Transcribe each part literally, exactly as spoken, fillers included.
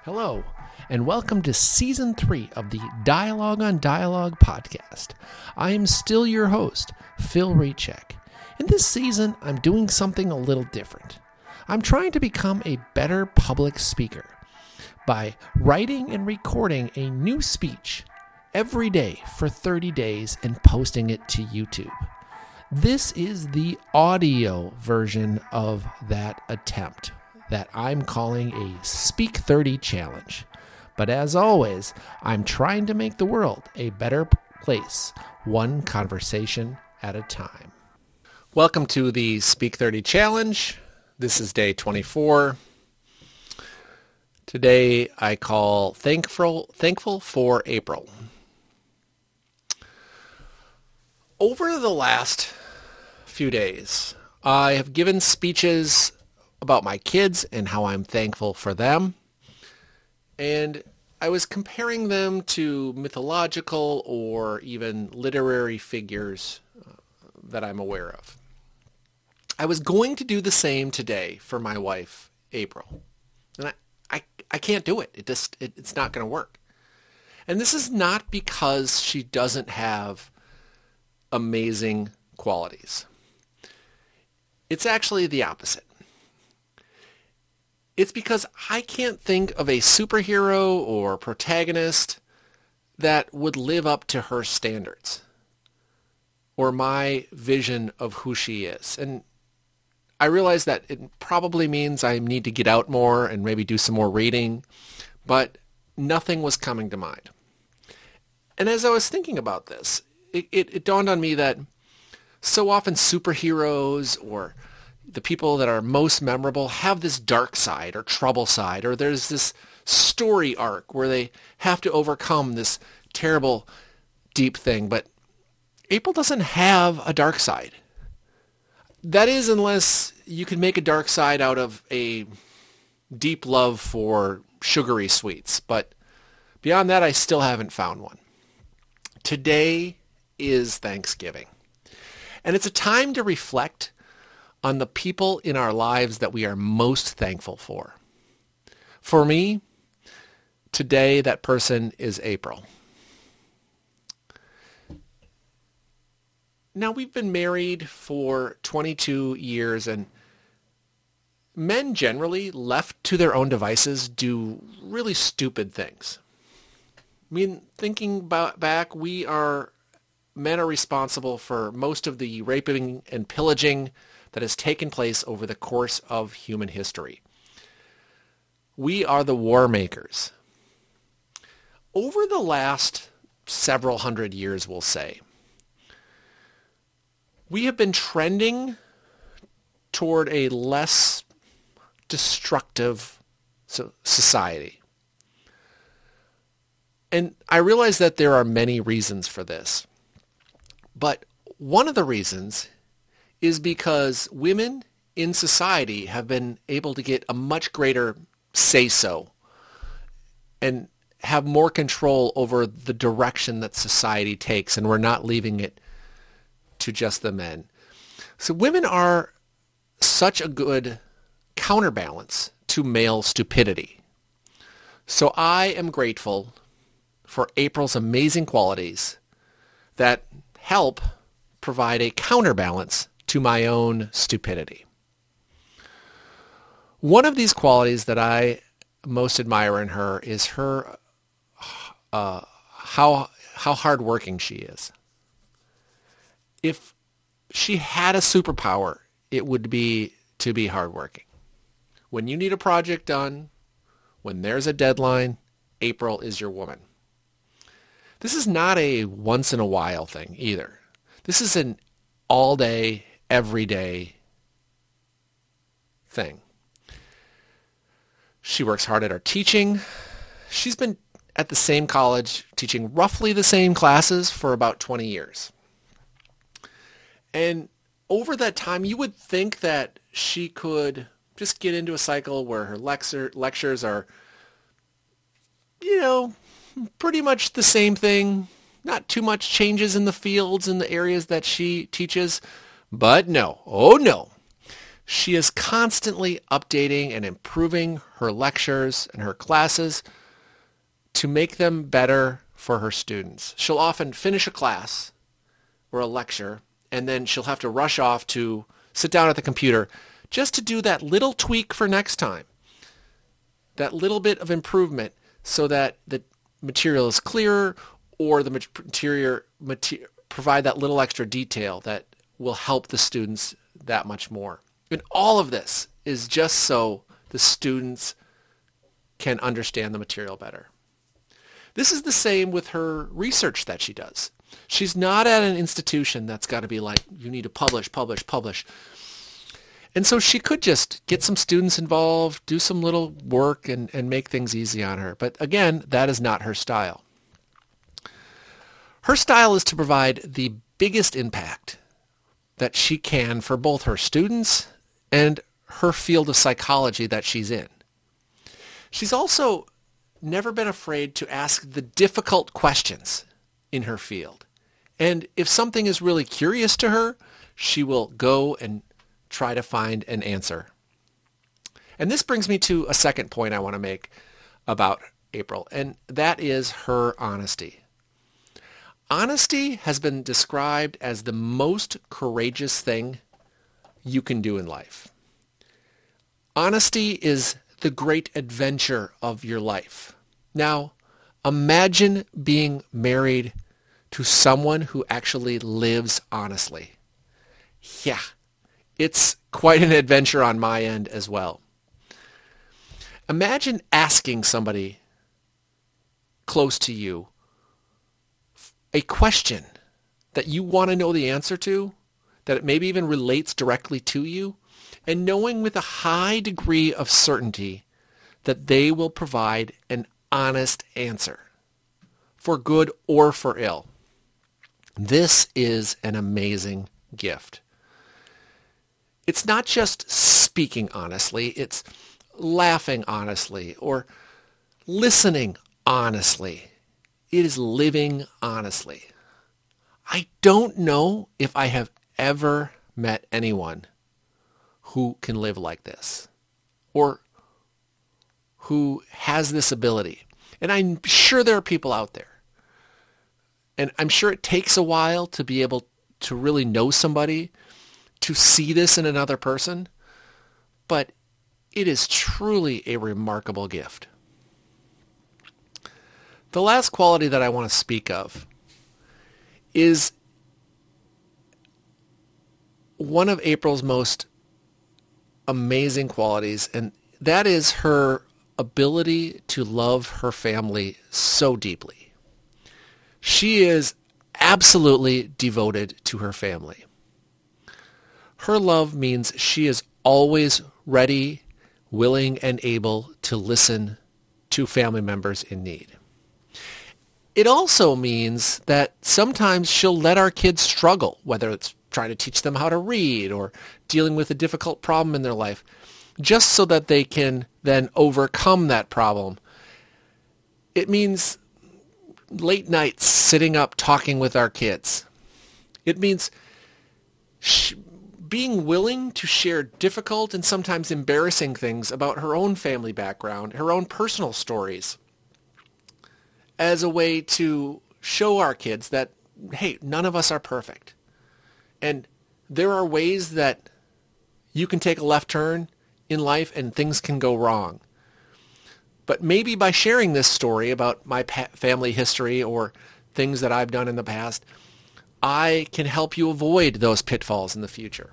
Hello, and welcome to Season three of the Dialogue on Dialogue podcast. I am still your host, Phil Rechek. In this season, I'm doing something a little different. I'm trying to become a better public speaker by writing and recording a new speech every day for thirty days and posting it to YouTube. This is the audio version of that attempt that I'm calling a Speak thirty Challenge. But as always, I'm trying to make the world a better place, one conversation at a time. Welcome to the Speak thirty Challenge. This is day twenty-four. Today I call Thankful, Thankful for April. Over the last few days, I have given speeches about my kids and how I'm thankful for them. And I was comparing them to mythological or even literary figures uh, that I'm aware of. I was going to do the same today for my wife, April. And I, I, I can't do it. It just it, it's not going to work. And this is not because she doesn't have amazing qualities. It's actually the opposite. It's because I can't think of a superhero or protagonist that would live up to her standards or my vision of who she is. And I realize that it probably means I need to get out more and maybe do some more reading, but nothing was coming to mind. And as I was thinking about this, it, it, it dawned on me that so often superheroes or the people that are most memorable have this dark side or trouble side, or there's this story arc where they have to overcome this terrible, deep thing. But April doesn't have a dark side. That is, unless you can make a dark side out of a deep love for sugary sweets. But beyond that, I still haven't found one. Today is Thanksgiving. And it's a time to reflect on the people in our lives that we are most thankful for. For me, today that person is April. Now, we've been married for twenty-two years, and men generally, left to their own devices, do really stupid things. I mean, thinking about back, we are, men are responsible for most of the raping and pillaging that has taken place over the course of human history. We are the war makers. Over the last several hundred years, we'll say, we have been trending toward a less destructive society. And I realize that there are many reasons for this. But one of the reasons is because women in society have been able to get a much greater say-so and have more control over the direction that society takes, and we're not leaving it to just the men. So women are such a good counterbalance to male stupidity. So I am grateful for April's amazing qualities that help provide a counterbalance to my own stupidity. One of these qualities that I most admire in her is her uh, how how hardworking she is. If she had a superpower, it would be to be hardworking. When you need a project done, when there's a deadline, April is your woman. This is not a once in a while thing either. This is an all day, everyday thing. She works hard at her teaching. She's been at the same college teaching roughly the same classes for about twenty years. And over that time, you would think that she could just get into a cycle where her lecture, lectures are, you know, pretty much the same thing. Not too much changes in the fields and the areas that she teaches. But no, oh no. She is constantly updating and improving her lectures and her classes to make them better for her students. She'll often finish a class or a lecture, and then she'll have to rush off to sit down at the computer just to do that little tweak for next time, that little bit of improvement so that the material is clearer, or the material, material provide that little extra detail that will help the students that much more. And all of this is just so the students can understand the material better. This is the same with her research that she does. She's not at an institution that's got to be like, you need to publish, publish, publish. And so she could just get some students involved, do some little work, and, and make things easy on her. But again, that is not her style. Her style is to provide the biggest impact that she can for both her students and her field of psychology that she's in. She's also never been afraid to ask the difficult questions in her field. And if something is really curious to her, she will go and try to find an answer. And this brings me to a second point I want to make about April, and that is her honesty. Honesty has been described as the most courageous thing you can do in life. Honesty is the great adventure of your life. Now, imagine being married to someone who actually lives honestly. Yeah, it's quite an adventure on my end as well. Imagine asking somebody close to you a question that you want to know the answer to, that it maybe even relates directly to you, and knowing with a high degree of certainty that they will provide an honest answer, for good or for ill. This is an amazing gift. It's not just speaking honestly, it's laughing honestly or listening honestly. It is living honestly. I don't know if I have ever met anyone who can live like this or who has this ability. And I'm sure there are people out there. And I'm sure it takes a while to be able to really know somebody, to see this in another person. But it is truly a remarkable gift. The last quality that I want to speak of is one of April's most amazing qualities, and that is her ability to love her family so deeply. She is absolutely devoted to her family. Her love means she is always ready, willing, and able to listen to family members in need. It also means that sometimes she'll let our kids struggle, whether it's trying to teach them how to read or dealing with a difficult problem in their life, just so that they can then overcome that problem. It means late nights sitting up talking with our kids. It means sh- being willing to share difficult and sometimes embarrassing things about her own family background, her own personal stories, as a way to show our kids that, hey, none of us are perfect. And there are ways that you can take a left turn in life and things can go wrong. But maybe by sharing this story about my pa- family history or things that I've done in the past, I can help you avoid those pitfalls in the future.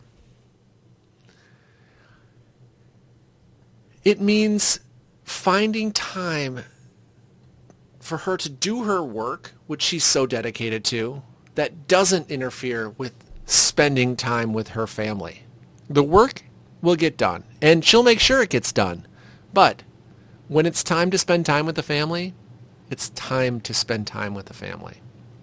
It means finding time for her to do her work, which she's so dedicated to, that doesn't interfere with spending time with her family. The work will get done, and she'll make sure it gets done. But when it's time to spend time with the family, it's time to spend time with the family.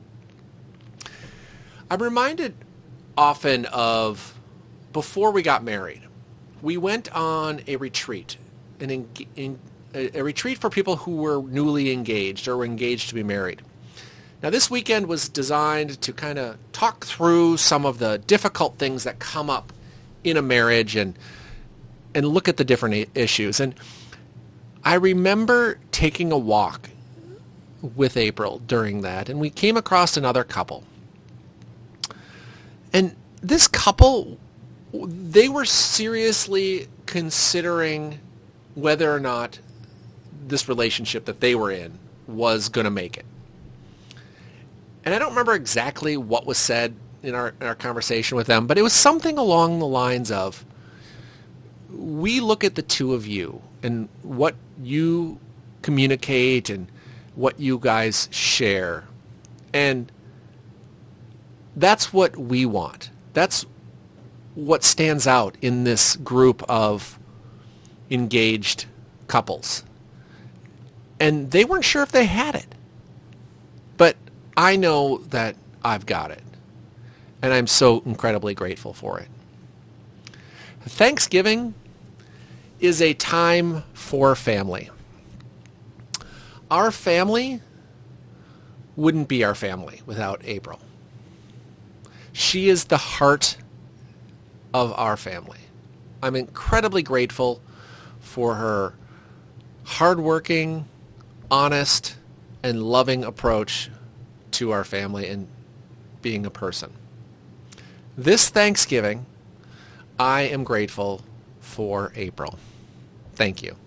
I'm reminded often of before we got married. We went on a retreat, an en- en- a retreat for people who were newly engaged or were engaged to be married. Now, this weekend was designed to kind of talk through some of the difficult things that come up in a marriage and and look at the different i- issues. And I remember taking a walk with April during that, and we came across another couple. And this couple, they were seriously considering whether or not this relationship that they were in was going to make it. And I don't remember exactly what was said in our, in our conversation with them, but it was something along the lines of, we look at the two of you and what you communicate and what you guys share, and that's what we want. That's what stands out in this group of engaged couples. And they weren't sure if they had it. But I know that I've got it. And I'm so incredibly grateful for it. Thanksgiving is a time for family. Our family wouldn't be our family without April. She is the heart of our family. I'm incredibly grateful for her hardworking, honest, and loving approach to our family and being a person. This Thanksgiving, I am grateful for April. Thank you.